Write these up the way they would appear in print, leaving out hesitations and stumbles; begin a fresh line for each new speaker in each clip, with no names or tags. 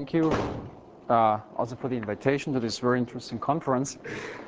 thank you also for the invitation to this very interesting conference.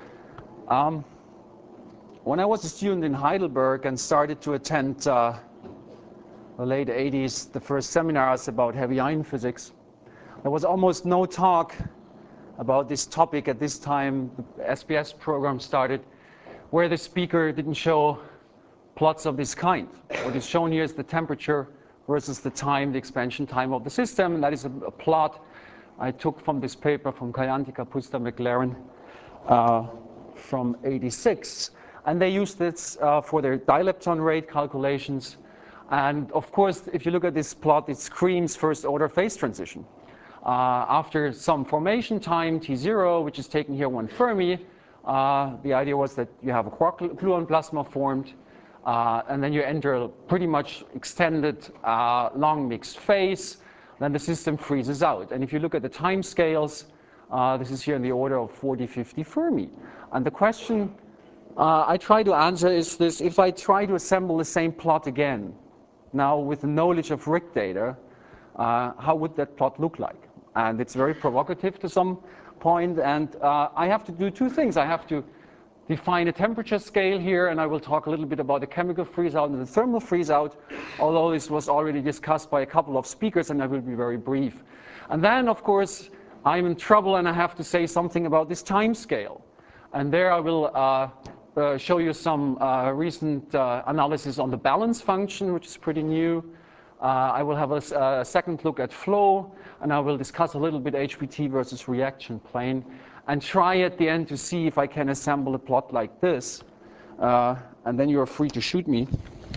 When I was a student in Heidelberg and started to attend the late 80s, the first seminars about heavy ion physics, there was almost no talk about this topic at this time. The SPS program started where the speaker didn't show plots of this kind. What is shown here is the temperature versus the time, the expansion time of the system, and that is a plot I took from this paper from Kayante, Kapusta, McLaren from '86. And they used this for their dilepton rate calculations. And of course, if you look at this plot, it screams first order phase transition. After some formation time, T0, which is taken here 1 Fermi, the idea was that you have a quark-gluon plasma formed, and then you enter a pretty much extended long mixed phase, then the system freezes out. And if you look at the time scales, this is here in the order of 40, 50 Fermi. And the question I try to answer is this: if I try to assemble the same plot again, now with the knowledge of RHIC data, how would that plot look like? And it's very provocative to some point, and I have to do two things. I have to define a temperature scale here, and I will talk a little bit about the chemical freeze-out and the thermal freeze-out, although this was already discussed by a couple of speakers, and I will be very brief. And then, of course, I'm in trouble, and I have to say something about this time scale. And there I will show you some recent analysis on the balance function, which is pretty new. I will have a second look at flow, and I will discuss a little bit HBT versus reaction plane, and try at the end to see if I can assemble a plot like this. And then you're free to shoot me.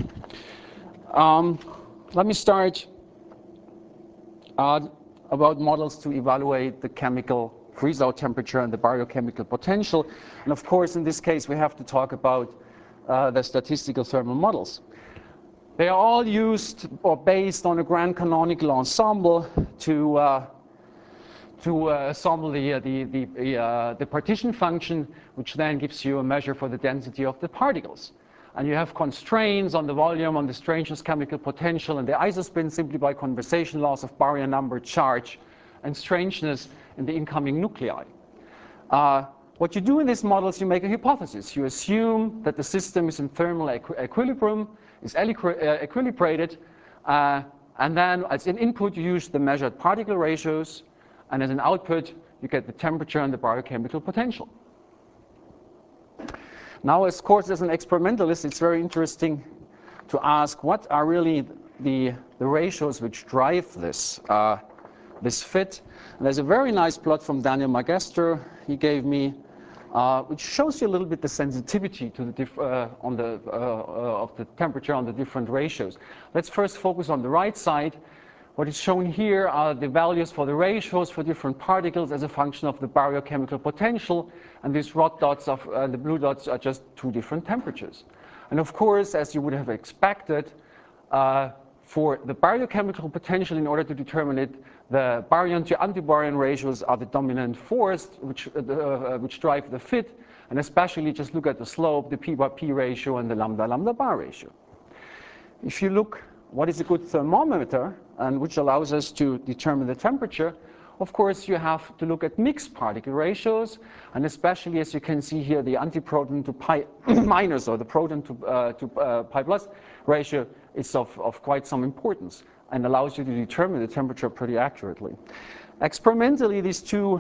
Let me start about models to evaluate the chemical freeze-out temperature and the baryochemical potential. And of course, in this case, we have to talk about the statistical thermal models. They are all used or based on a grand canonical ensemble to assemble the partition function, which then gives you a measure for the density of the particles. And you have constraints on the volume, on the strangeness, chemical potential, and the isospin simply by conversation laws of baryon number, charge, and strangeness in the incoming nuclei. What you do in these models, you make a hypothesis. You assume that the system is in thermal equilibrium, is equilibrated, and then as an input, you use the measured particle ratios, and as an output, you get the temperature and the biochemical potential. Now, of course, as an experimentalist, it's very interesting to ask what are really the ratios which drive this, this fit. And there's a very nice plot from Daniel Magester he gave me, which shows you a little bit the sensitivity to the of the temperature on the different ratios. Let's first focus on the right side. What is shown here are the values for the ratios for different particles as a function of the baryochemical potential, and these red dots of the blue dots are just two different temperatures. And of course, as you would have expected, for the baryochemical potential, in order to determine it, the baryon to antibaryon ratios are the dominant force which drive the fit, and especially just look at the slope, the p/p ratio, and the lambda bar ratio. If you look what is a good thermometer, and which allows us to determine the temperature, of course, you have to look at mixed particle ratios, and especially, as you can see here, the antiproton to pi minus, or the proton to pi plus ratio is of quite some importance and allows you to determine the temperature pretty accurately. Experimentally, these two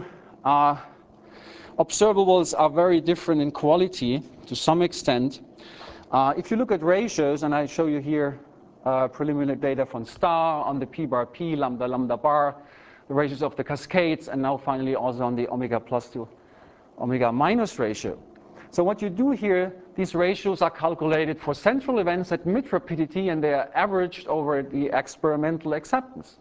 observables are very different in quality to some extent. If you look at ratios, and I show you here preliminary data from STAR on the p/p, lambda bar, the ratios of the cascades, and now finally also on the omega plus to omega minus ratio. So what you do here, these ratios are calculated for central events at mid rapidity, and they are averaged over the experimental acceptance.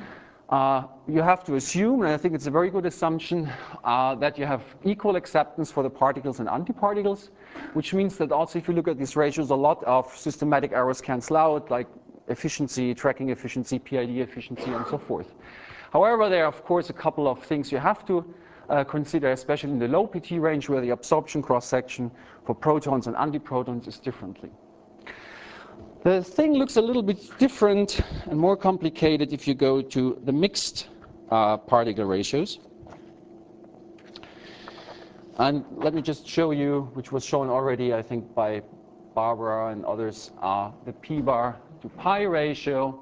You have to assume, and I think it's a very good assumption, that you have equal acceptance for the particles and antiparticles, which means that also if you look at these ratios, a lot of systematic errors cancel out, like efficiency, tracking efficiency, PID efficiency, and so forth. However, there are, of course, a couple of things you have to consider, especially in the low PT range, where the absorption cross-section for protons and antiprotons is differently. The thing looks a little bit different and more complicated if you go to the mixed particle ratios. And let me just show you, which was shown already, I think, by Barbara and others, the p-bar to pi ratio.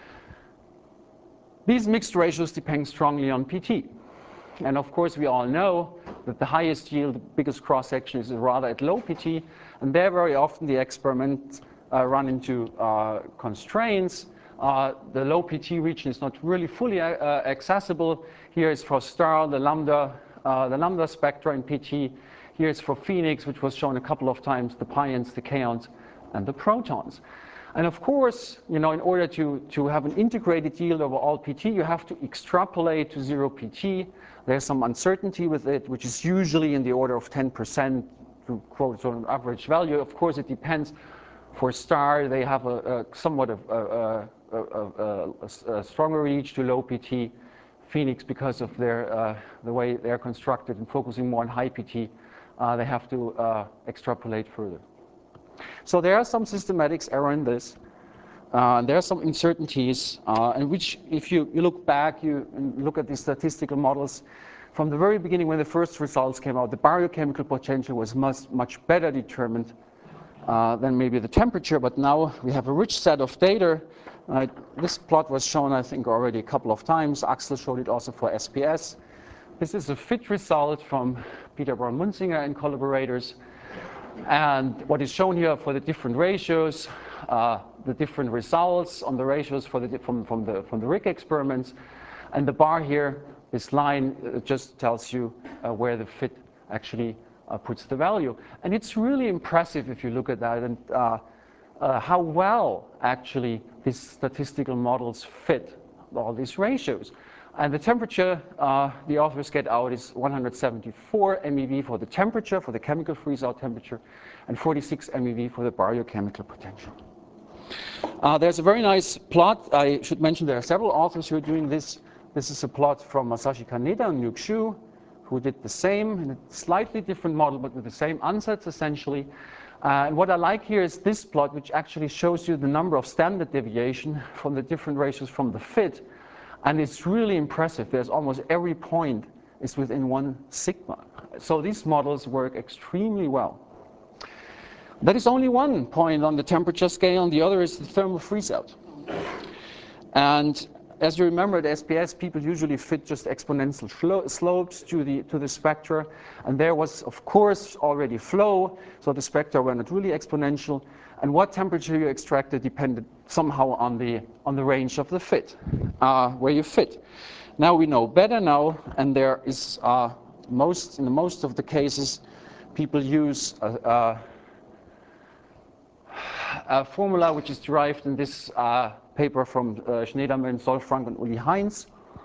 These mixed ratios depend strongly on PT. And of course, we all know that the highest yield, the biggest cross-section is rather at low PT. And there very often the experiments run into constraints. The low PT region is not really fully accessible. Here is for star, the lambda spectra in PT. Here is for Phoenix, which was shown a couple of times, the pions, the kaons, and the protons. And of course, in order to have an integrated yield over all PT, you have to extrapolate to 0 PT. There's some uncertainty with it, which is usually in the order of 10% to quote an average value. Of course, it depends. For star, they have a somewhat of a stronger reach to low PT. Phoenix, because of their the way they're constructed and focusing more on high PT, they have to extrapolate further. So there are some systematics error in this. There are some uncertainties, and which, if you look back, you look at the statistical models, from the very beginning when the first results came out, the baryochemical potential was much better determined than maybe the temperature, but now we have a rich set of data. This plot was shown, I think, already a couple of times. Axel showed it also for SPS. This is a fit result from Peter Braun-Munzinger and collaborators. And what is shown here for the different ratios, the different results on the ratios for from the RIC experiments. And the bar here, this line, just tells you where the fit actually puts the value. And it's really impressive if you look at that and how well actually these statistical models fit all these ratios. And the temperature the authors get out is 174 MeV for the temperature, for the chemical freeze-out temperature, and 46 MeV for the baryochemical potential. There's a very nice plot. I should mention there are several authors who are doing this. This is a plot from Masashi Kaneda and Nuke Xu, who did the same in a slightly different model, but with the same ansatz essentially. And what I like here is this plot, which actually shows you the number of standard deviation from the different ratios from the fit. And it's really impressive. There's almost every point is within 1 sigma. So these models work extremely well. That is only one point on the temperature scale, and the other is the thermal freeze-out. And as you remember, at SPS, people usually fit just exponential slopes to the spectra. And there was, of course, already flow, so the spectra were not really exponential. And what temperature you extracted depended somehow on the range of the fit, where you fit. Now we know better now, and there is in most of the cases, people use a formula which is derived in this paper from Schneedamen, Solfrank, and Uli Heinz,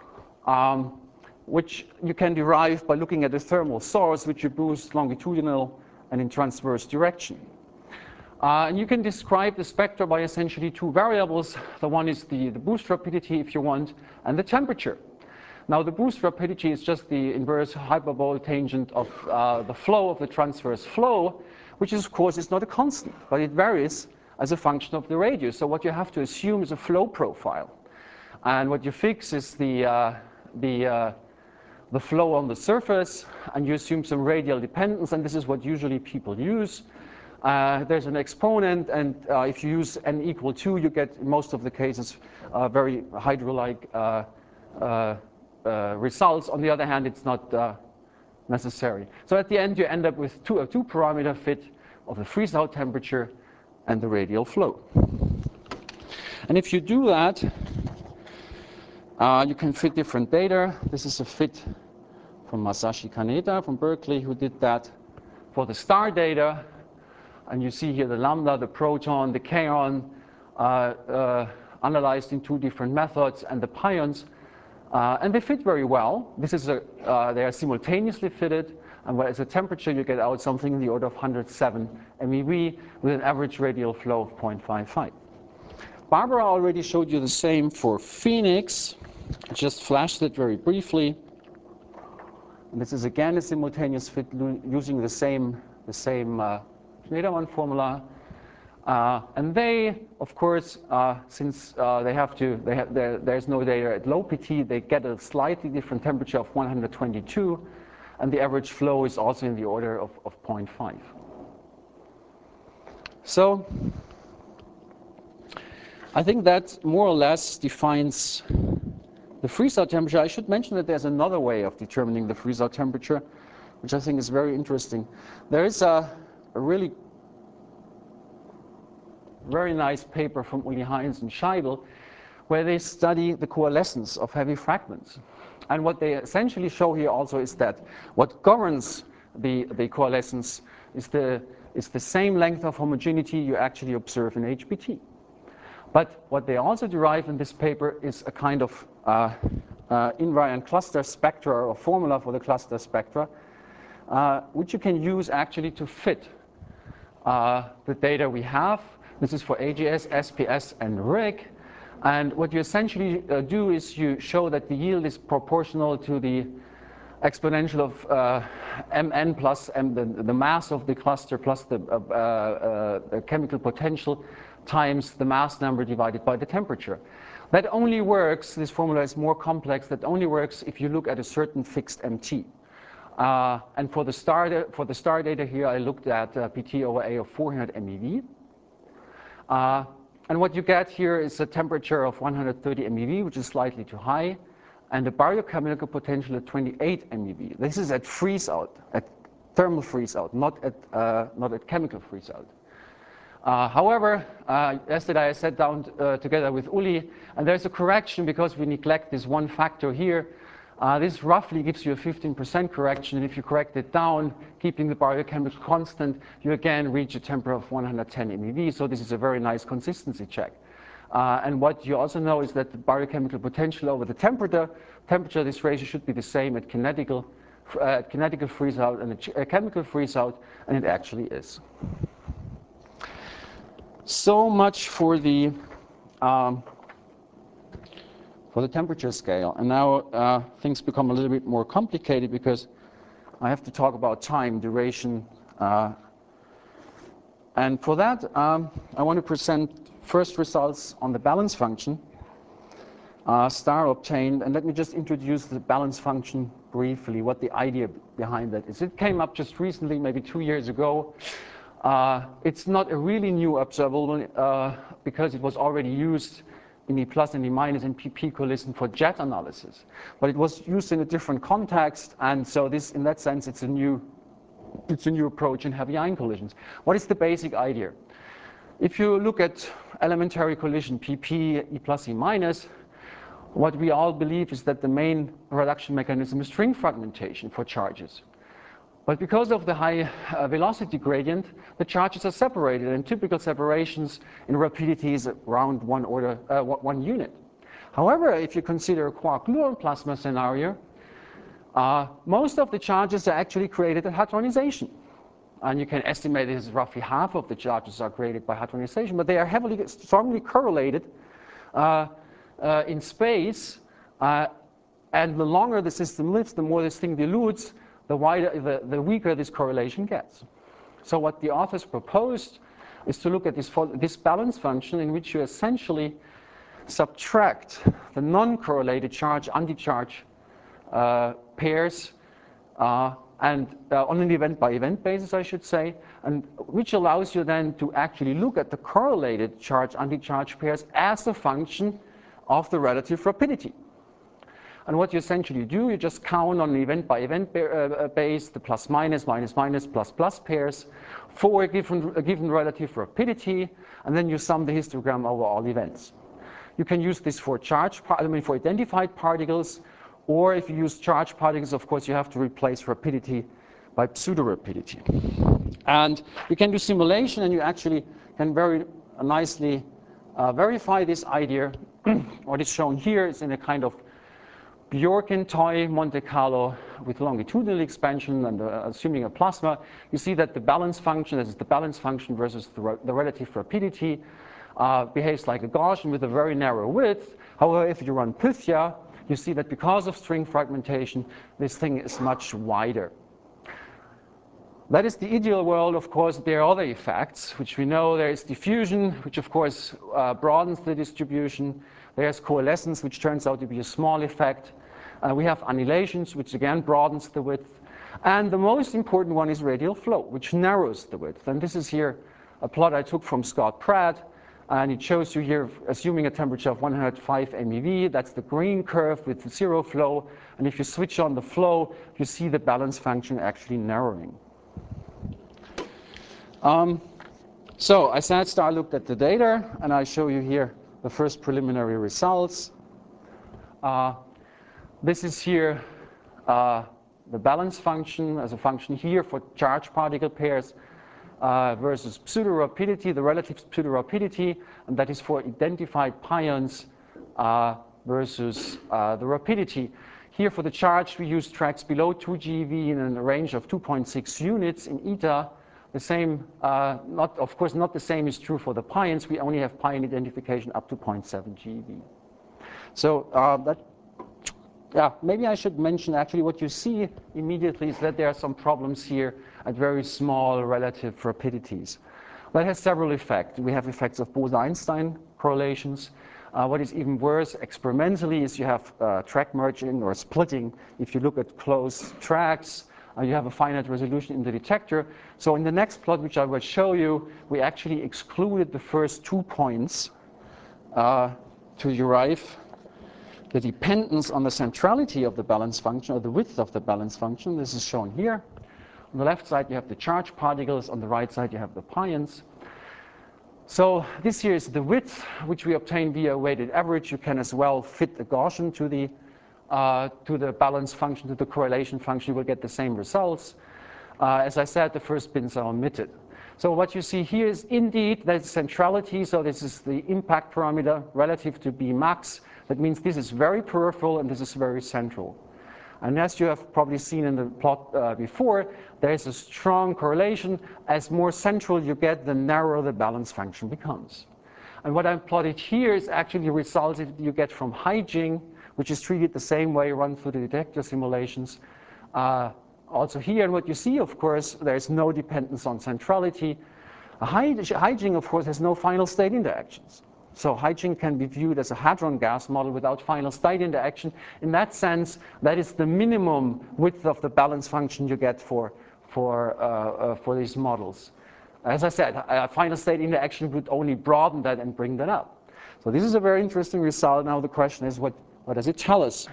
which you can derive by looking at the thermal source, which you boost longitudinal and in transverse direction. And you can describe the spectra by essentially 2 variables. The one is the boost rapidity, if you want, and the temperature. Now, the boost rapidity is just the inverse hyperbolic tangent of the flow of the transverse flow, which is, of course, is not a constant, but it varies as a function of the radius. So what you have to assume is a flow profile. And what you fix is the flow on the surface, and you assume some radial dependence, and this is what usually people use. There's an exponent, and if you use n equal 2, you get, in most of the cases, very hydro-like results. On the other hand, it's not necessary. So at the end, you end up with a two-parameter fit of the freeze-out temperature and the radial flow. And if you do that, you can fit different data. This is a fit from Masashi Kaneda from Berkeley, who did that for the star data. And you see here the lambda, the proton, the kaon, analyzed in 2 different methods, and the pions. And they fit very well. This is they are simultaneously fitted, and as a temperature, you get out something in the order of 107 MeV with an average radial flow of 0.55. Barbara already showed you the same for Phoenix. I just flashed it very briefly. And this is again a simultaneous fit using the same Schneedaman formula. And they, of course, since there's no data at low PT, they get a slightly different temperature of 122, and the average flow is also in the order of 0.5. So I think that more or less defines the freeze-out temperature. I should mention that there's another way of determining the freeze-out temperature, which I think is very interesting. There is a really very nice paper from Uli Heinz and Scheibel, where they study the coalescence of heavy fragments. And what they essentially show here also is that what governs the coalescence is the same length of homogeneity you actually observe in HBT. But what they also derive in this paper is a kind of invariant cluster spectra, or formula for the cluster spectra, which you can use actually to fit the data we have. This is for AGS, SPS, and RIG. And what you essentially do is you show that the yield is proportional to the exponential of Mn plus M, the mass of the cluster plus the chemical potential times the mass number divided by the temperature. That only works, this formula is more complex, that only works if you look at a certain fixed MT. And for the star data here, I looked at PT over A of 400 MeV. And what you get here is a temperature of 130 MeV, which is slightly too high, and a biochemical potential at 28 MeV. This is at freeze-out, at thermal freeze-out, not at chemical freeze-out. However, yesterday I sat down together with Uli, and there's a correction because we neglect this one factor here. This roughly gives you a 15% correction, and if you correct it down, keeping the biochemical constant, you again reach a temperature of 110 MeV, so this is a very nice consistency check. And what you also know is that the biochemical potential over the temperature, this ratio should be the same at kinetical freeze-out and chemical freeze-out, and it actually is. So much for the temperature scale. And now things become a little bit more complicated because I have to talk about time, duration. And for that, I want to present first results on the balance function star obtained. And let me just introduce the balance function briefly, what the idea behind that is. It came up just recently, maybe 2 years ago. It's not a really new observable because it was already used in E plus and E minus and PP collision for jet analysis. But it was used in a different context, and so this, in that sense, it's a new approach in heavy ion collisions. What is the basic idea? If you look at elementary collision, PP, E plus, E minus, what we all believe is that the main reduction mechanism is string fragmentation for charges. But because of the high velocity gradient, the charges are separated, and typical separations in rapidity is around 1 unit. However, if you consider a quark-gluon plasma scenario, most of the charges are actually created at hadronization. And you can estimate that roughly half of the charges are created by hadronization, but they are strongly correlated in space. And the longer the system lives, the more this thing dilutes, the weaker this correlation gets. So what the authors proposed is to look at this balance function in which you essentially subtract the non-correlated charge, anti-charge pairs, and on an event-by-event basis, I should say, and which allows you then to actually look at the correlated charge, anti-charge pairs as a function of the relative rapidity. And what you essentially do, you just count on an event-by-event base, the plus minus, minus minus, plus plus pairs for a given relative rapidity, and then you sum the histogram over all events. You can use this for for identified particles, or if you use charged particles, of course, you have to replace rapidity by pseudo-rapidity. And you can do simulation, and you actually can very nicely verify this idea. What is shown here is in a kind of Bjorken toy Monte Carlo with longitudinal expansion and assuming a plasma. You see that the balance function, this is the balance function versus the relative rapidity, behaves like a Gaussian with a very narrow width. However, if you run Pythia, you see that because of string fragmentation, this thing is much wider. That is the ideal world. Of course, there are other effects, which we know. There is diffusion, which of course broadens the distribution. There's coalescence, which turns out to be a small effect. We have annihilations, which again broadens the width. And the most important one is radial flow, which narrows the width. And this is here a plot I took from Scott Pratt. And it shows you here, assuming a temperature of 105 MeV, that's the green curve with zero flow. And if you switch on the flow, you see the balance function actually narrowing. So I said I looked at the data, and I show you here the first preliminary results. This is here the balance function as a function here for charge particle pairs versus pseudo-rapidity, the relative pseudo-rapidity, and that is for identified pions versus the rapidity. Here for the charge, we use tracks below 2 GeV in a range of 2.6 units in eta. The same, of course, not the same is true for the pions. We only have pion identification up to 0.7 GeV. So maybe I should mention actually what you see immediately is that there are some problems here at very small relative rapidities. That has several effects. We have effects of Bose-Einstein correlations. What is even worse experimentally is you have track merging or splitting. If you look at close tracks, you have a finite resolution in the detector. So in the next plot, which I will show you, we actually excluded the first 2 points to derive the dependence on the centrality of the balance function, or the width of the balance function. This is shown here. On the left side, you have the charged particles. On the right side, you have the pions. So this here is the width, which we obtain via weighted average. You can as well fit the Gaussian to the balance function, to the correlation function. You will get the same results. As I said, the first bins are omitted. So what you see here is indeed that centrality. So this is the impact parameter relative to B max. That means this is very peripheral and this is very central. And as you have probably seen in the plot before, there is a strong correlation. As more central you get, the narrower the balance function becomes. And what I've plotted here is actually the results that you get from Haijing, which is treated the same way, run through the detector simulations. Also here, and what you see, of course, there is no dependence on centrality. Haijing, of course, has no final state interactions. So Haijing can be viewed as a hadron gas model without final state interaction. In that sense, that is the minimum width of the balance function you get for these models. As I said, a final state interaction would only broaden that and bring that up. So this is a very interesting result. Now the question is, what does it tell us?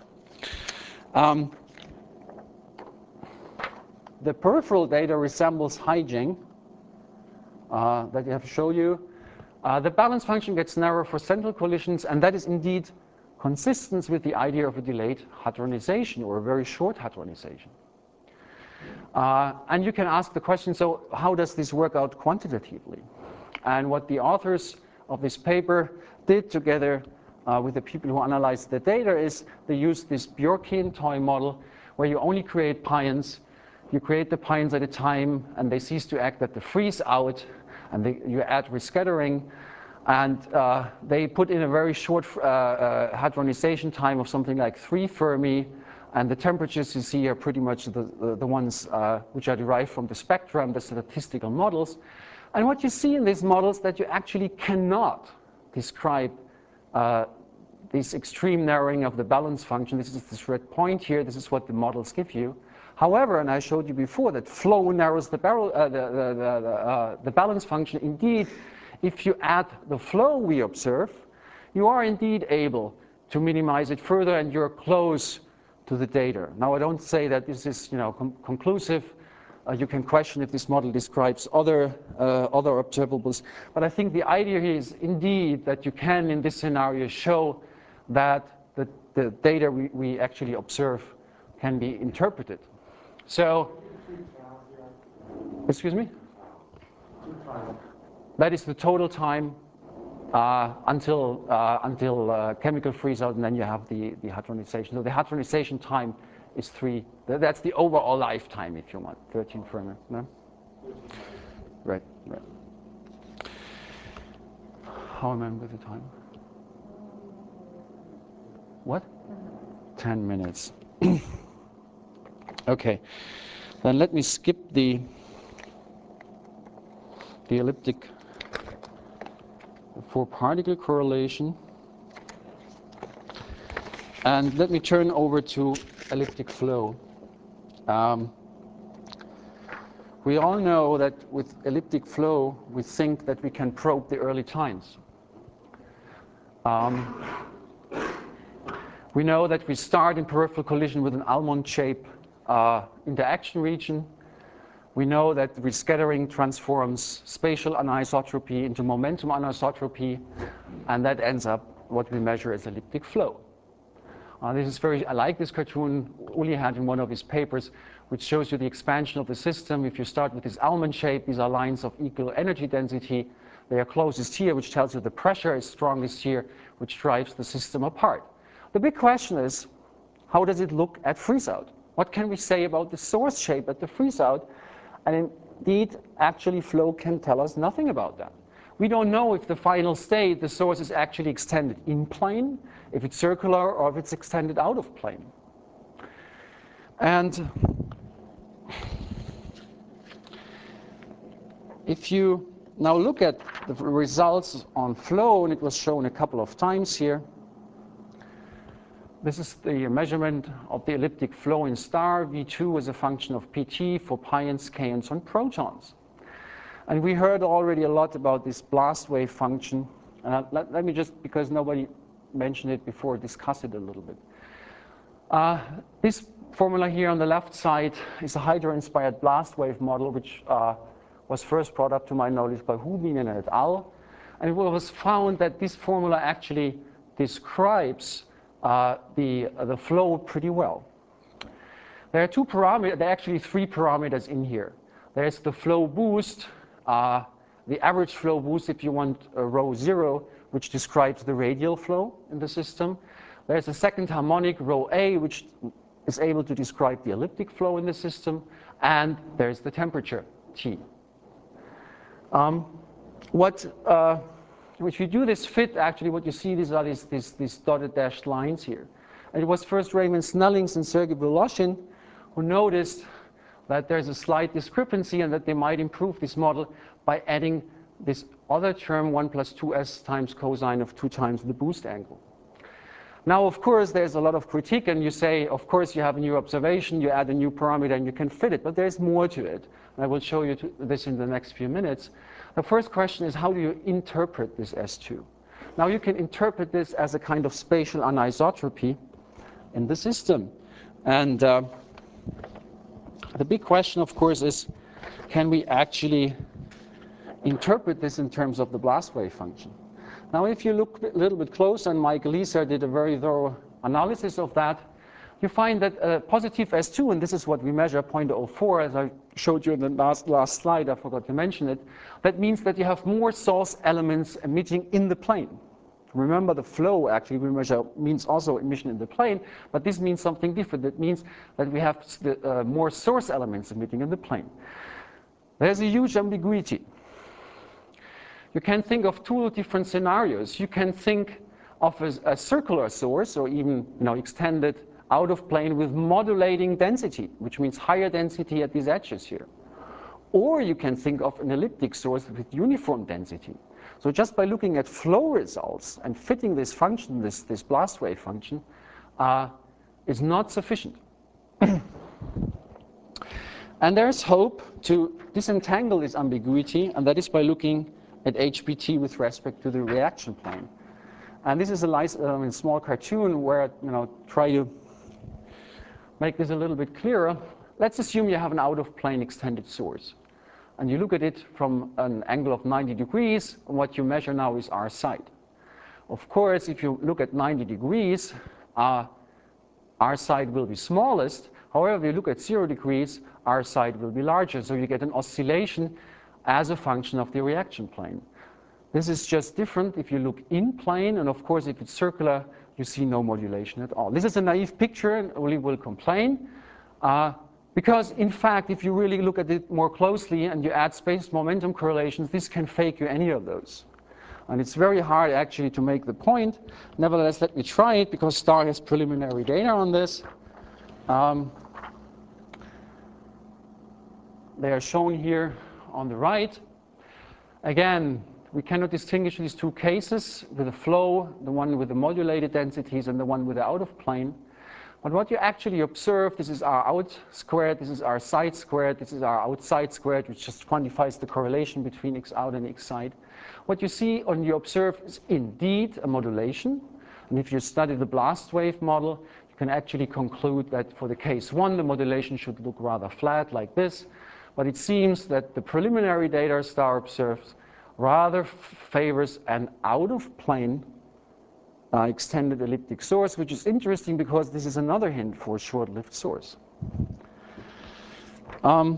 The peripheral data resembles Haijing that I have shown you. The balance function gets narrower for central collisions, and that is indeed consistent with the idea of a delayed hadronization or a very short hadronization. And you can ask the question, so how does this work out quantitatively? And what the authors of this paper did together with the people who analyzed the data is they used this Bjorkian toy model where you only create pions. You create the pions at a time, and they cease to act at the freeze out, and you add rescattering. And they put in a very short hadronization time of something like 3 Fermi. And the temperatures you see are pretty much the ones which are derived from the spectrum, the statistical models. And what you see in these models that you actually cannot describe this extreme narrowing of the balance function. This is this red point here. This is what the models give you. However, and I showed you before that flow narrows the balance function. Indeed, if you add the flow we observe, you are indeed able to minimize it further, and you're close to the data. Now, I don't say that this is conclusive. You can question if this model describes other observables. But I think the idea here is indeed that you can, in this scenario, show that the data we actually observe can be interpreted. So, excuse me? That is the total time until chemical freeze out, and then you have the hadronization. So the hadronization time is 3. That's the overall lifetime, if you want, 13 Fermi. No? Right. How am I with the time? What? 10 minutes. Okay. Then let me skip the the elliptic four-particle correlation. And let me turn over to elliptic flow. We all know that with elliptic flow, we think that we can probe the early times. We know that we start in peripheral collision with an almond-shaped interaction region. We know that rescattering transforms spatial anisotropy into momentum anisotropy, and that ends up what we measure as elliptic flow. This is I like this cartoon Uli had in one of his papers, which shows you the expansion of the system. If you start with this almond shape, these are lines of equal energy density. They are closest here, which tells you the pressure is strongest here, which drives the system apart. The big question is, how does it look at freeze-out? What can we say about the source shape at the freeze-out? And indeed, actually, flow can tell us nothing about that. We don't know if the final state, the source, is actually extended in plane, if it's circular, or if it's extended out of plane. And if you now look at the results on flow, and it was shown a couple of times here, this is the measurement of the elliptic flow in star. V2 is a function of pt for pions, kaons, and protons. And we heard already a lot about this blast wave function. Let me just, because nobody mentioned it before, discuss it a little bit. This formula here on the left side is a Hydra-inspired blast wave model, which was first brought up to my knowledge by Hubin et al. And it was found that this formula actually describes the flow pretty well. There are there are actually three parameters in here. There's the flow boost, the average flow boost, if you want rho 0, which describes the radial flow in the system. There's a second harmonic, rho a, which is able to describe the elliptic flow in the system. And there's the temperature, T. If you do this fit, actually, what you see, these are these dotted dashed lines here. And it was first Raymond Snellings and Sergei Voloshin who noticed that there's a slight discrepancy and that they might improve this model by adding this other term, 1 plus 2s times cosine of 2 times the boost angle. Now, of course, there's a lot of critique, and you say, of course, you have a new observation, you add a new parameter, and you can fit it. But there's more to it. And I will show you this in the next few minutes. The first question is, how do you interpret this S2? Now, you can interpret this as a kind of spatial anisotropy in the system. And the big question, of course, is, can we actually interpret this in terms of the blast wave function? Now, if you look a little bit closer, and Mike Leeser did a very thorough analysis of that, you find that positive S2, and this is what we measure, 0.04, as I showed you in the last slide, I forgot to mention it, that means that you have more source elements emitting in the plane. Remember, the flow actually we measure means also emission in the plane, but this means something different. It means that we have more source elements emitting in the plane. There's a huge ambiguity. You can think of two different scenarios. You can think of a circular source, or even extended out of plane with modulating density, which means higher density at these edges here. Or you can think of an elliptic source with uniform density. So just by looking at flow results and fitting this function, this blast wave function, is not sufficient. And there's hope to disentangle this ambiguity, and that is by looking at HBT with respect to the reaction plane. And this is a nice small cartoon where I try to make this a little bit clearer. Let's assume you have an out-of-plane extended source. And you look at it from an angle of 90 degrees. And what you measure now is R side. Of course, if you look at 90 degrees, R side will be smallest. However, if you look at 0 degrees, R side will be larger. So you get an oscillation as a function of the reaction plane. This is just different if you look in plane, and of course, if it's circular, you see no modulation at all. This is a naive picture, and Uli will complain. Because, in fact, if you really look at it more closely and you add space momentum correlations, this can fake you any of those. And it's very hard, actually, to make the point. Nevertheless, let me try it, because STAR has preliminary data on this. They are shown here on the right. Again, we cannot distinguish these two cases with the flow, the one with the modulated densities and the one with the out of plane. But what you actually observe, this is R out squared, this is R side squared, this is R outside squared, which just quantifies the correlation between X out and X side. What you see and you observe is indeed a modulation. And if you study the blast wave model, you can actually conclude that for the case 1, the modulation should look rather flat like this. But it seems that the preliminary data STAR observes rather favors an out-of-plane extended elliptic source, which is interesting because this is another hint for a short-lived source. I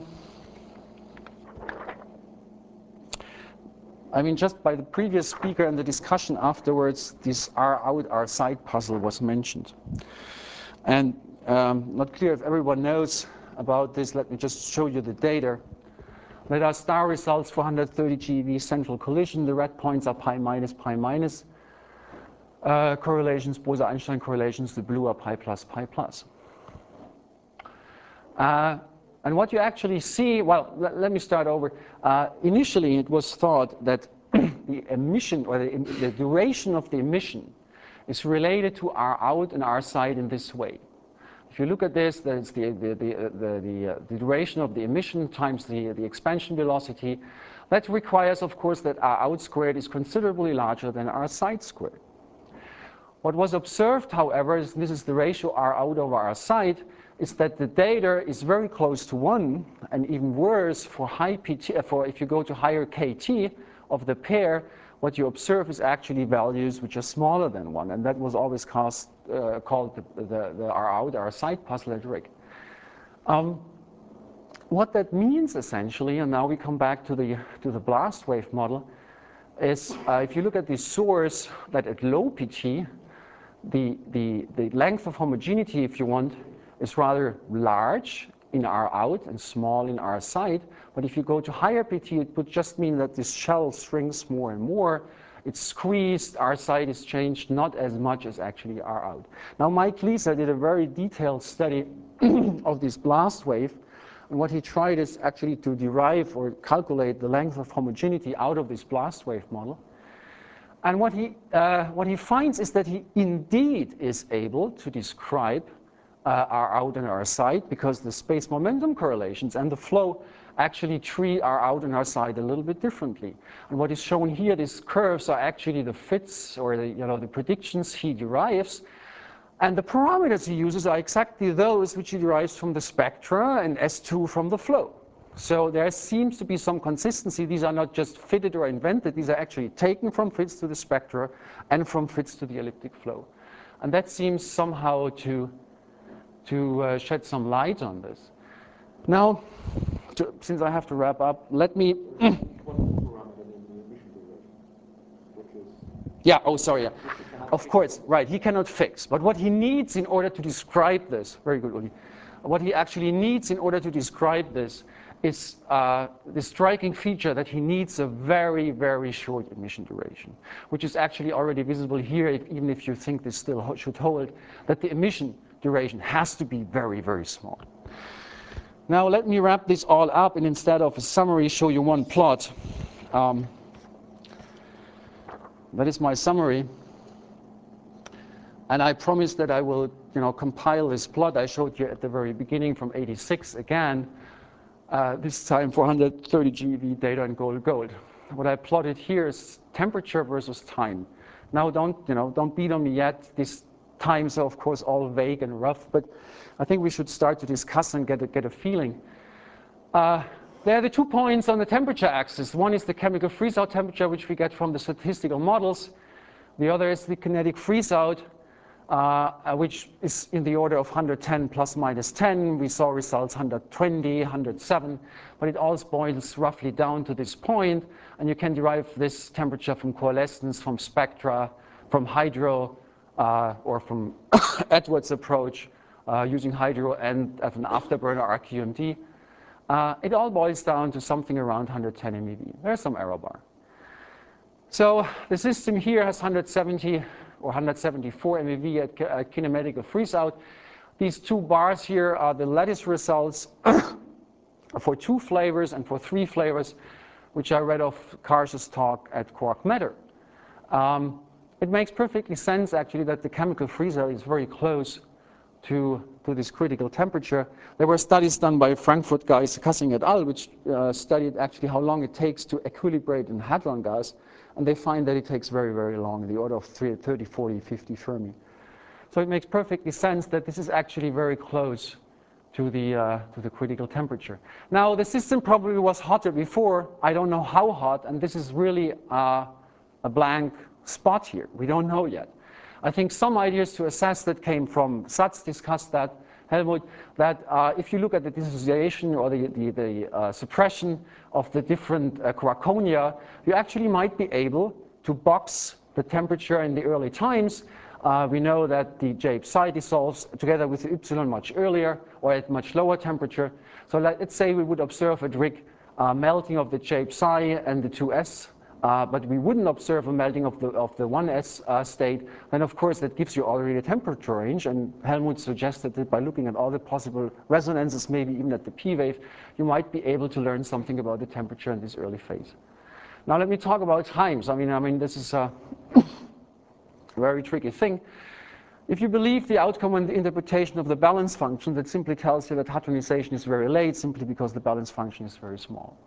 mean, just by the previous speaker and the discussion afterwards, this R out, R side puzzle was mentioned. And not clear if everyone knows about this. Let me just show you the data. Let our STAR results for 130 GeV central collision. The red points are pi minus correlations, Bose-Einstein correlations. The blue are pi plus, pi plus. And what you actually see, well, let me start over. Initially, it was thought that the emission, or the duration of the emission, is related to R out and R side in this way. If you look at this, that's the duration of the emission times the expansion velocity. That requires, of course, that R out squared is considerably larger than R side squared. What was observed, however, is this is the ratio R out over R side, is that the data is very close to 1, and even worse for high PT, if you go to higher KT of the pair, what you observe is actually values which are smaller than 1, and that was always called the R out, R side puzzle trick. What that means essentially, and now we come back to the blast wave model, is if you look at the source, that at low PT, the length of homogeneity, if you want, is rather large in R out and small in R side. But if you go to higher PT, it would just mean that this shell shrinks more and more. It's squeezed, R side is changed, not as much as actually R out. Now, Mike Lisa did a very detailed study of this blast wave. And what he tried is actually to derive or calculate the length of homogeneity out of this blast wave model. And what he finds is that he indeed is able to describe R out and R side, because the space momentum correlations and the flow actually treat R out and R side a little bit differently. And what is shown here, these curves are actually the fits or the predictions he derives. And the parameters he uses are exactly those which he derives from the spectra and S2 from the flow. So there seems to be some consistency. These are not just fitted or invented. These are actually taken from fits to the spectra and from fits to the elliptic flow. And that seems somehow to shed some light on this. Now, since I have to wrap up, let me... Yeah, oh, sorry. Yeah. Of course, right, he cannot fix. But what he needs in order to describe this, very good, Uli. What he actually needs in order to describe this is the striking feature that he needs a very, very short emission duration, which is actually already visible here, even if you think this still should hold, that the emission duration has to be very, very small. Now let me wrap this all up and instead of a summary show you one plot. That is my summary. And I promised that I will compile this plot I showed you at the very beginning from '86 again, this time for 130 GeV data in gold. What I plotted here is temperature versus time. Now don't beat on me yet. These times are of course all vague and rough, but I think we should start to discuss and get a feeling. There are the 2 points on the temperature axis. One is the chemical freeze-out temperature, which we get from the statistical models. The other is the kinetic freeze-out, which is in the order of 110 plus minus 10. We saw results 120, 107, but it all boils roughly down to this point, and you can derive this temperature from coalescence, from spectra, from hydro, or from Edwards' approach, using hydro and as an afterburner RQMD. It all boils down to something around 110 MeV. There's some error bar. So the system here has 170 or 174 MeV at kinematic freeze-out. These 2 bars here are the lattice results for 2 flavors and for 3 flavors. which I read off Karsh's talk at Quark Matter. It makes perfectly sense, actually, that the chemical freezer is very close to this critical temperature. There were studies done by Frankfurt guys, Kassing et al., which studied actually how long it takes to equilibrate in hadron gas. And they find that it takes very, very long, the order of 30, 40, 50 Fermi. So it makes perfectly sense that this is actually very close to the critical temperature. Now, the system probably was hotter before. I don't know how hot, and this is really a blank spot here. We don't know yet. I think some ideas to assess that came from Satz discussed that, Helmut, that if you look at the dissociation or the suppression of the different quarkonia, you actually might be able to box the temperature in the early times. We know that the J psi dissolves together with the epsilon much earlier or at much lower temperature. So let's say we would observe a Drake melting of the J psi and the 2s, but we wouldn't observe a melting of the 1s state. Then, of course, that gives you already a temperature range. And Helmut suggested that by looking at all the possible resonances, maybe even at the P wave, you might be able to learn something about the temperature in this early phase. Now, let me talk about times. I mean, this is a very tricky thing. If you believe the outcome and the interpretation of the balance function, that simply tells you that hadronization is very late simply because the balance function is very small.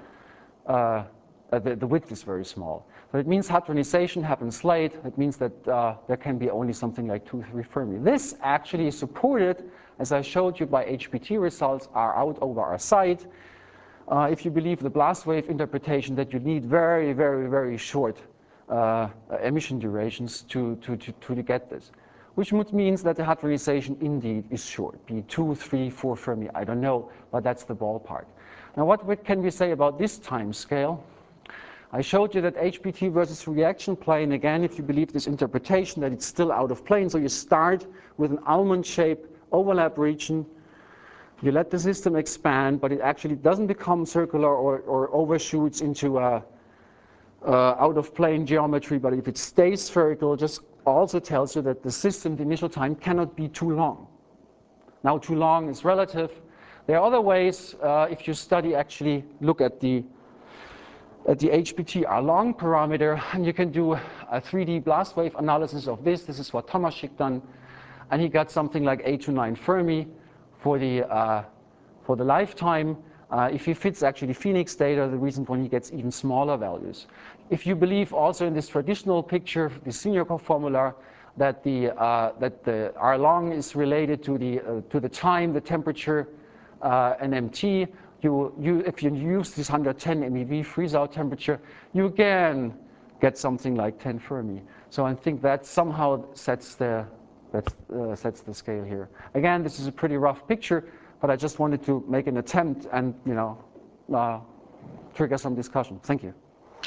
The width is very small. So it means hadronization happens late. It means that there can be only something like 2, 3 Fermi. This actually is supported, as I showed you, by HPT results R out over R side. If you believe the blast wave interpretation that you need very, very, very short emission durations to get this, which means that the hadronization indeed is short, be 2, 3, 4 Fermi, I don't know, but that's the ballpark. Now, what can we say about this time scale? I showed you that HPT versus reaction plane, again, if you believe this interpretation, that it's still out of plane. So you start with an almond-shaped overlap region. You let the system expand, but it actually doesn't become circular or overshoots into out-of-plane geometry. But if it stays spherical, just also tells you that the system, the initial time, cannot be too long. Now, too long is relative. There are other ways, if you study, actually look at the HPT R long parameter, and you can do a 3D blast wave analysis of this. This is what Tomaszek done, and he got something like 8 to 9 Fermi for the lifetime. If he fits actually Phoenix data, the reason why he gets even smaller values. If you believe also in this traditional picture, the senior formula, that the R long is related to the time, the temperature, and MT. If you use this 110 MeV freeze-out temperature, you again get something like 10 Fermi. So I think that somehow sets the scale here. Again, this is a pretty rough picture, but I just wanted to make an attempt and trigger some discussion. Thank you.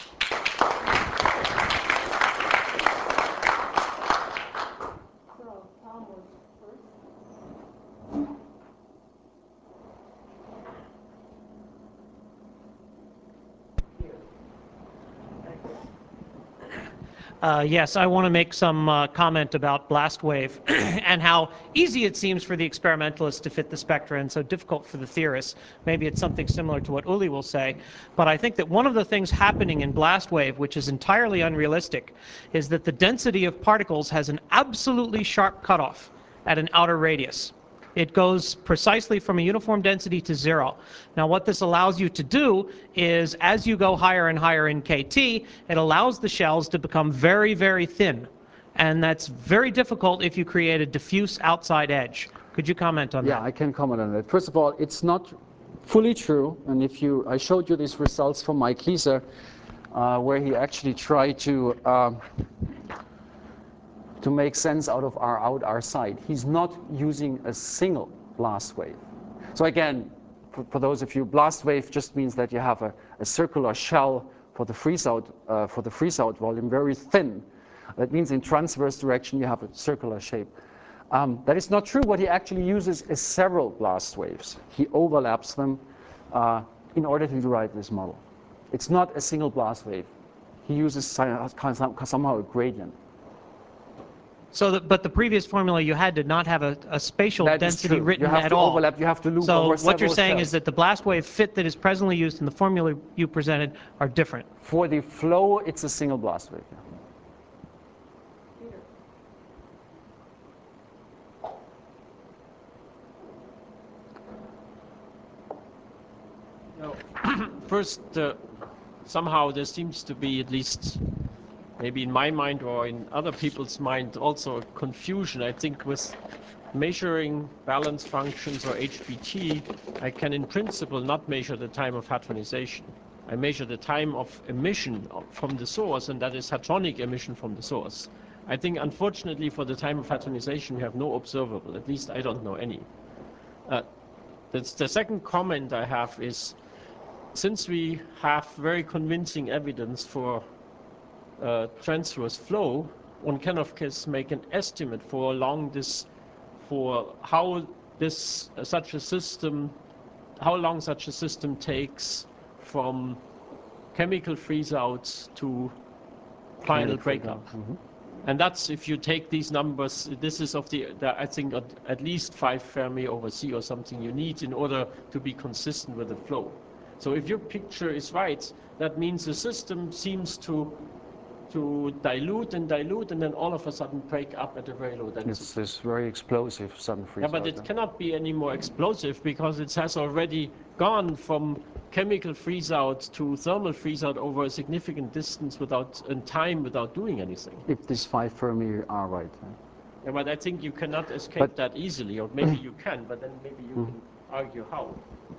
Yes, I want to make some comment about blast wave and how easy it seems for the experimentalists to fit the spectra and so difficult for the theorists. Maybe it's something similar to what Uli will say. But I think that one of the things happening in blast wave, which is entirely unrealistic, is that the density of particles has an absolutely sharp cutoff at an outer radius. It goes precisely from a uniform density to 0. Now, what this allows you to do is, as you go higher and higher in KT, it allows the shells to become very, very thin. And that's very difficult if you create a diffuse outside edge. Could you comment on that?
Yeah, I can comment on that. First of all, it's not fully true. And I showed you these results from Mike Lieser, where he actually tried to make sense out of R out, R side. He's not using a single blast wave. So again, for those of you, blast wave just means that you have a circular shell for the freeze-out volume, very thin. That means in transverse direction you have a circular shape. That is not true. What he actually uses is several blast waves. He overlaps them in order to derive this model. It's not a single blast wave. He uses somehow a gradient.
But the previous formula you had did not have a spatial
That is
density
true.
written
You have
at
to
all.
overlap. You have to loop
So
over
what you're
several
saying
cells.
is that the blast wave fit that is presently used in the formula you presented are different.
For the flow, it's a single blast wave. Yeah.
First, somehow there seems to be, at least maybe in my mind or in other people's mind, also a confusion. I think with measuring balance functions or HBT, I can in principle not measure the time of hadronization. I measure the time of emission from the source, and that is hadronic emission from the source. I think, unfortunately, for the time of hadronization, we have no observable. At least I don't know any. The second comment I have is, since we have very convincing evidence for transverse flow, one can of course make an estimate for how such a system takes from chemical freeze outs to final breakup.
Mm-hmm.
And that's, if you take these numbers, this is of I think at least 5 Fermi over C or something you need in order to be consistent with the flow. So if your picture is right, that means the system seems to dilute and then all of a sudden break up at a very low density.
It's this very explosive sudden freeze
Yeah, but
out,
it cannot be any more explosive because it has already gone from chemical freeze out to thermal freeze out over a significant distance in time without doing anything.
If these 5 Fermi are right.
Yeah, but I think you cannot escape that easily, or maybe you can, but then maybe you can argue how.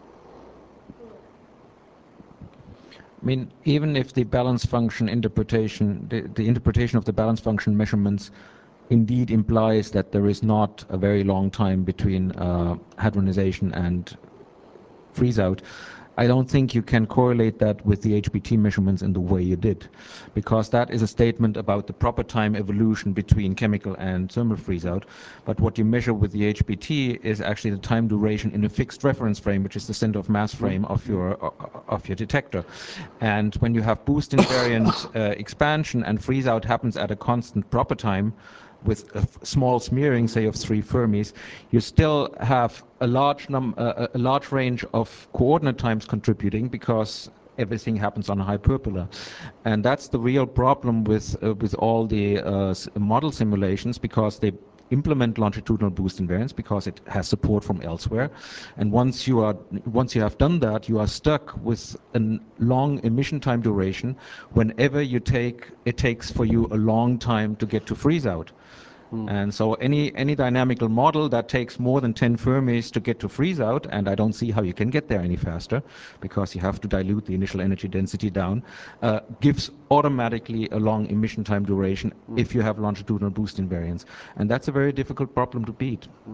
I mean, even if the balance function interpretation, the interpretation of the balance function measurements indeed implies that there is not a very long time between hadronization and freeze out, I don't think you can correlate that with the HBT measurements in the way you did, because that is a statement about the proper time evolution between chemical and thermal freeze out. But what you measure with the HBT is actually the time duration in a fixed reference frame, which is the center of mass frame of your detector. And when you have boost invariant expansion and freeze out happens at a constant proper time, with a small smearing, say of 3 Fermis, you still have a large range of coordinate times contributing because everything happens on a hyperbola. And that's the real problem with all the model simulations, because they implement longitudinal boost invariance because it has support from elsewhere. And once you have done that, you are stuck with a long emission time duration whenever it takes for you a long time to get to freeze out. And so any dynamical model that takes more than 10 Fermis to get to freeze out, and I don't see how you can get there any faster because you have to dilute the initial energy density down, gives automatically a long emission time duration if you have longitudinal boost invariance. And that's a very difficult problem to beat.
You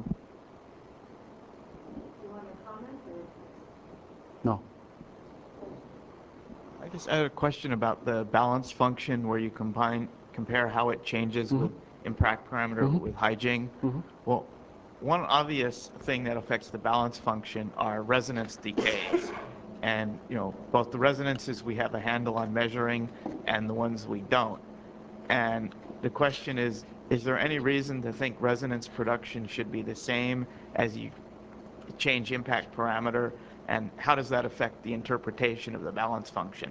want to comment?
No.
I just had a question about the balance function where you compare how it changes with impact parameter with Haijing. Well, one obvious thing that affects the balance function are resonance decays. And, both the resonances we have a handle on measuring and the ones we don't. And the question is there any reason to think resonance production should be the same as you change impact parameter? And how does that affect the interpretation of the balance function?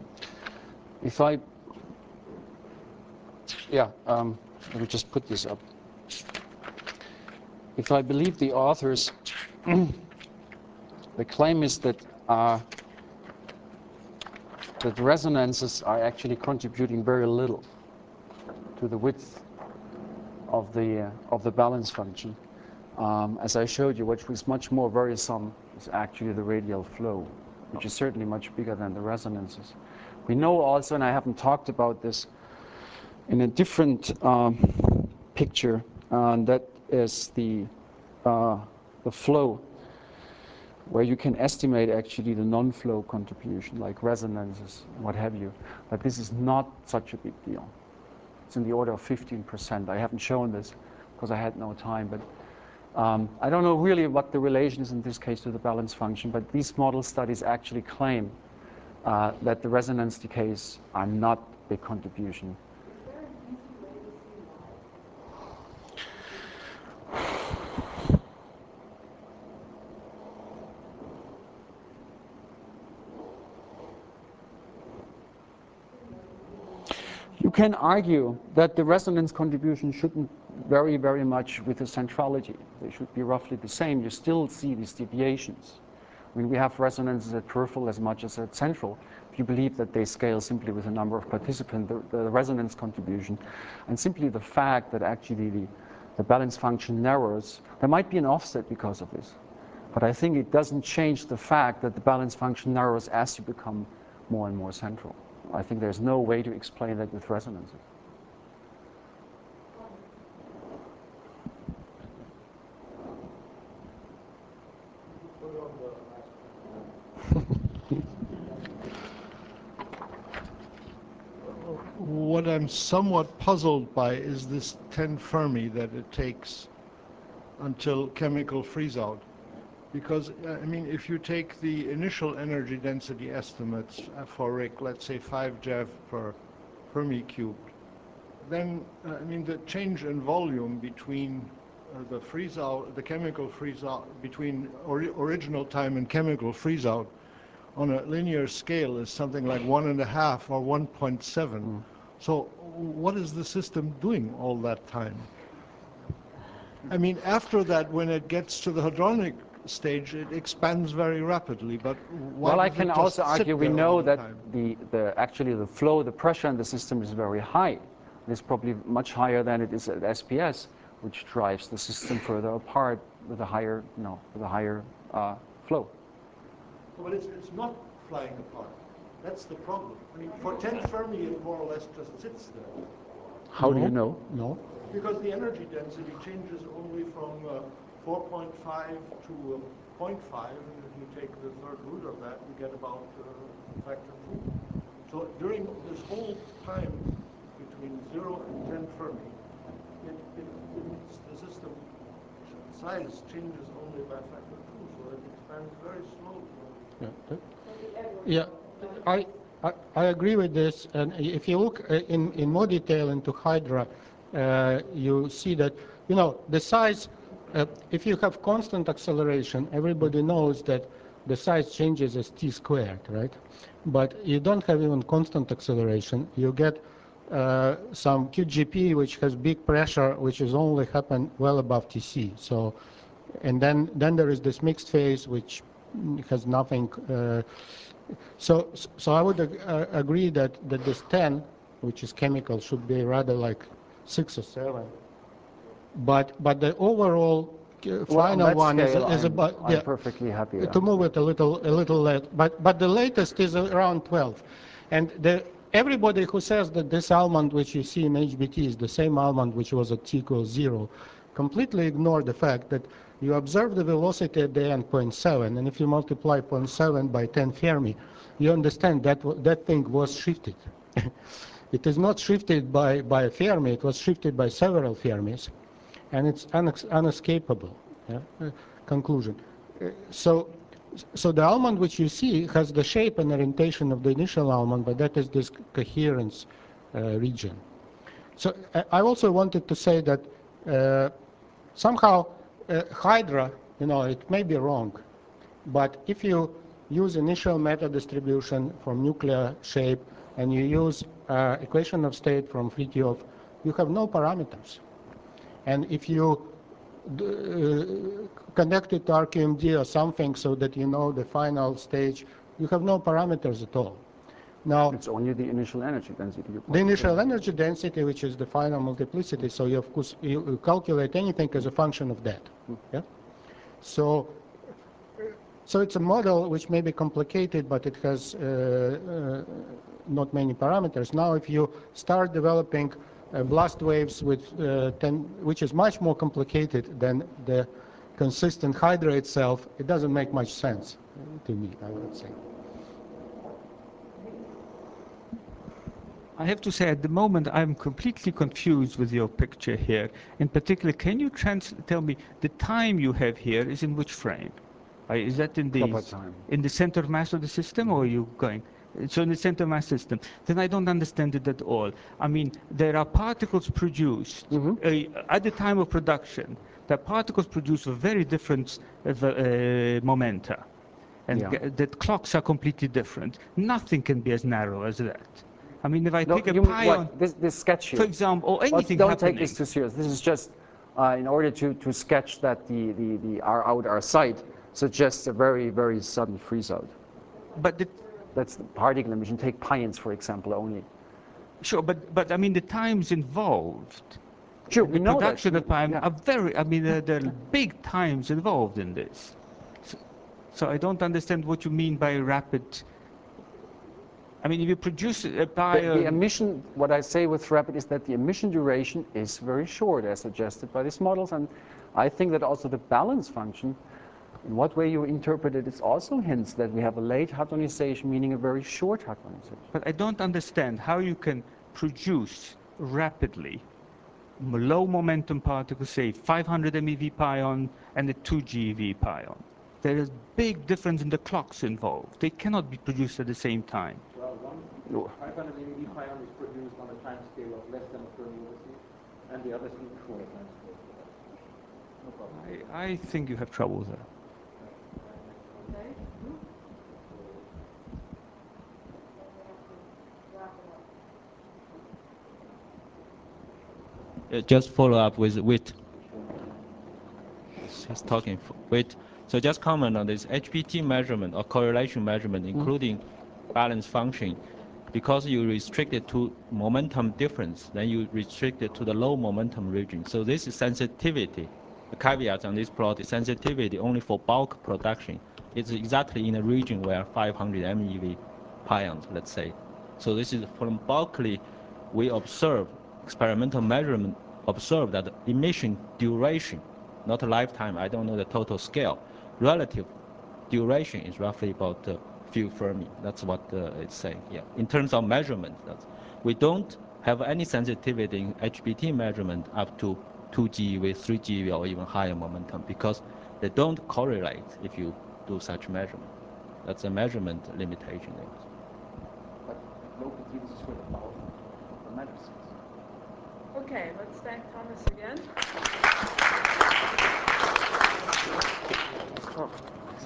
Let me just put this up. If I believe the authors, the claim is that resonances are actually contributing very little to the width of the balance function. As I showed you, which was much more worrisome, is actually the radial flow, which is certainly much bigger than the resonances. We know also, and I haven't talked about this, in a different picture, that is the flow, where you can estimate actually the non-flow contribution, like resonances, what have you. But this is not such a big deal. It's in the order of 15%. I haven't shown this because I had no time, but I don't know really what the relation is in this case to the balance function, but these model studies actually claim that the resonance decays are not a contribution. can argue that the resonance contribution shouldn't vary very much with the centrality. They should be roughly the same. You still see these deviations. I mean, we have resonances at peripheral as much as at central. If you believe that they scale simply with the number of participants, the resonance contribution, and simply the fact that actually the balance function narrows, there might be an offset because of this. But I think it doesn't change the fact that the balance function narrows as you become more and more central. I think there's no way to explain that with resonances.
What I'm somewhat puzzled by is this 10 Fermi that it takes until chemical freeze-out. Because, I mean, if you take the initial energy density estimates for RHIC, let's say 5 JeV per Fermi cubed, then, I mean, the change in volume between the freeze-out, the chemical freeze-out, between original time and chemical freeze-out on a linear scale is something like 1.5 or 1.7. So what is the system doing all that time? I mean, after that, when it gets to the hadronic stage, it expands very rapidly. But why
well, I
does
can
it just
also
sit
argue we
there
know
all the
that
time?
actually the flow, the pressure in the system is very high. It's probably much higher than it is at SPS, which drives the system further apart with a higher, flow.
But it's not flying apart. That's the problem. I mean, for 10 Fermi, it more or less just sits there.
How do you know?
No. Because the energy density changes only from 4.5 to 0.5, and if you take the third root of that, you get about a factor 2. So during this whole time between 0 and 10 Fermi, the system size changes only by factor 2, so it expands very slowly.
Yeah, I agree with this. And if you look in more detail into Hydra, you see that, you know, the size, if you have constant acceleration, everybody knows that the size changes as t squared, right? But you don't have even constant acceleration. You get some QGP, which has big pressure, which is only happen well above TC. So, and then there is this mixed phase, which has nothing. So I would agree that this 10, which is chemical, should be rather like 6 or 7. But the overall final one is about.
I'm perfectly happy.
To move it a little late, but the latest is around 12, and everybody who says that this almond which you see in HBT is the same almond which was at t equals 0, completely ignore the fact that you observe the velocity at the end 0.7, and if you multiply 0.7 by 10 Fermi, you understand that that thing was shifted. It is not shifted by a Fermi, it was shifted by several Fermis, and it's unescapable. Yeah? Conclusion. So the almond which you see has the shape and orientation of the initial almond, but that is this coherence region. So I also wanted to say that somehow Hydra, you know, it may be wrong, but if you use initial meta distribution from nuclear shape and you use equation of state from Fritjof, you have no parameters. And if you connect it to RQMD or something so that you know the final stage, you have no parameters at all. Now,
it's only the initial energy density.
The initial energy density, which is the final multiplicity, so you, of course, you calculate anything as a function of that. Yeah? So it's a model which may be complicated, but it has not many parameters. Now, if you start developing blast waves with which is much more complicated than the consistent Hydra itself, it doesn't make much sense to me, I would say.
I have to say, at the moment, I'm completely confused with your picture here. In particular, can you tell me the time you have here is in which frame? Is that in the center of mass of the system, or are you going? So in the center of mass system, then I don't understand it at all. I mean, there are particles produced at the time of production. The particles produce with very different momenta, and the clocks are completely different. Nothing can be as narrow as that. I mean, if I
No,
take a
you mean
pion,
what? This sketch here.
for example, or
Well,
anything
don't
happening.
take this too serious. This is just in order to sketch that the R out R side suggests a very, very sudden freeze out.
But
That's the particle emission. Take pions, for example, only.
sure, but I mean, the times involved.
Sure,
The
we know
production
that.
of pion
Yeah.
are very, I mean, there are big times involved in this. So I don't understand what you mean by rapid. I mean, if you produce a
The
pion.
emission, what I say with rapid is that the emission duration is very short, as suggested by these models. And I think that also the balance function, in what way you interpret it, is also hints that we have a late hadronization, meaning a very short hadronization.
But I don't understand how you can produce rapidly low momentum particles, say 500 MeV pion and a 2 GeV pion. There is big difference in the clocks involved. They cannot be produced at the same time.
Well, one 500 MeV pion is produced on a time scale of less than Fermi, and the others even shorter time scale. No problem.
I think you have trouble there.
Just follow up with Witt. He's talking Witt. So just comment on this HPT measurement or correlation measurement, including balance function. Because you restrict it to momentum difference, then you restrict it to the low momentum region. So this is sensitivity. The caveat on this plot is sensitivity only for bulk production. It's exactly in a region where 500 MeV pions, let's say. So this is from bulkly, we observe experimental measurement, observe that the emission duration, not a lifetime, I don't know the total scale, relative duration is roughly about few Fermi. That's what it's saying here. In terms of measurement, we don't have any sensitivity in HPT measurement up to 2 GeV, 3 GeV, or even higher momentum because they don't correlate if you do such measurement. That's a measurement limitation.
But local this is where the power of the matters.
Okay, let's thank Thomas again.